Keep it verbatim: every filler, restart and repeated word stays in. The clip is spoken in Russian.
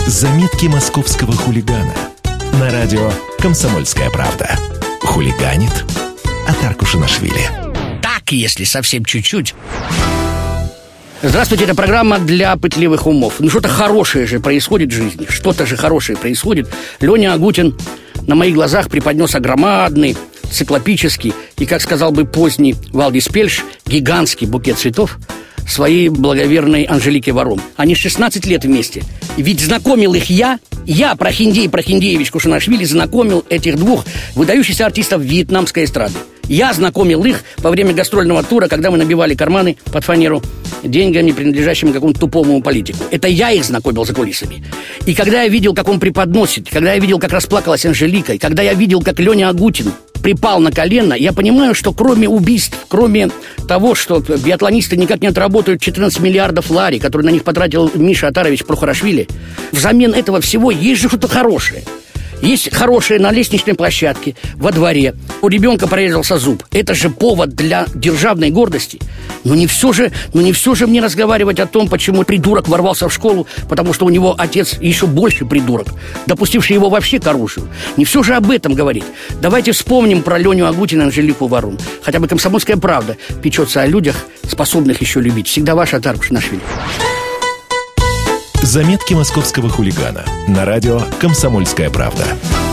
Заметки московского хулигана. На радио «Комсомольская правда». Хулиганит Отар Кушанашвили. Так, если совсем чуть-чуть. Здравствуйте, это программа для пытливых умов. Ну, что-то хорошее же происходит в жизни. Что-то же хорошее происходит. Леня Агутин на моих глазах преподнес огромадный, циклопический и, как сказал бы поздний Валдис Пельш, гигантский букет цветов своей благоверной Анжелике Варум. Они шестнадцать лет вместе. Ведь знакомил их я, я, Прохиндей Прохиндеевич Кушанашвили, знакомил этих двух выдающихся артистов вьетнамской эстрады. Я знакомил их во время гастрольного тура, когда мы набивали карманы под фанеру деньгами, принадлежащими какому-то тупому политику. Это я их знакомил за кулисами. И когда я видел, как он преподносит, когда я видел, как расплакалась Анжелика, и когда я видел, как Леня Агутин припал на колено, я понимаю, что кроме убийств, кроме того, что биатлонисты никак не отработают четырнадцать миллиардов лари, которые на них потратил Миша Отарович Прохорашвили, взамен этого всего есть же что-то хорошее. Есть хорошее на лестничной площадке, во дворе. У ребенка прорезался зуб. Это же повод для державной гордости. Но не все же, но не все же мне разговаривать о том, почему придурок ворвался в школу, потому что у него отец еще больше придурок, допустивший его вообще к оружию. Не все же об этом говорить. Давайте вспомним про Леню Агутина и Анжелику Варум. Хотя бы «Комсомольская правда» печется о людях, способных еще любить. Всегда ваш Отар Кушанашвили. Заметки московского хулигана. На радио «Комсомольская правда».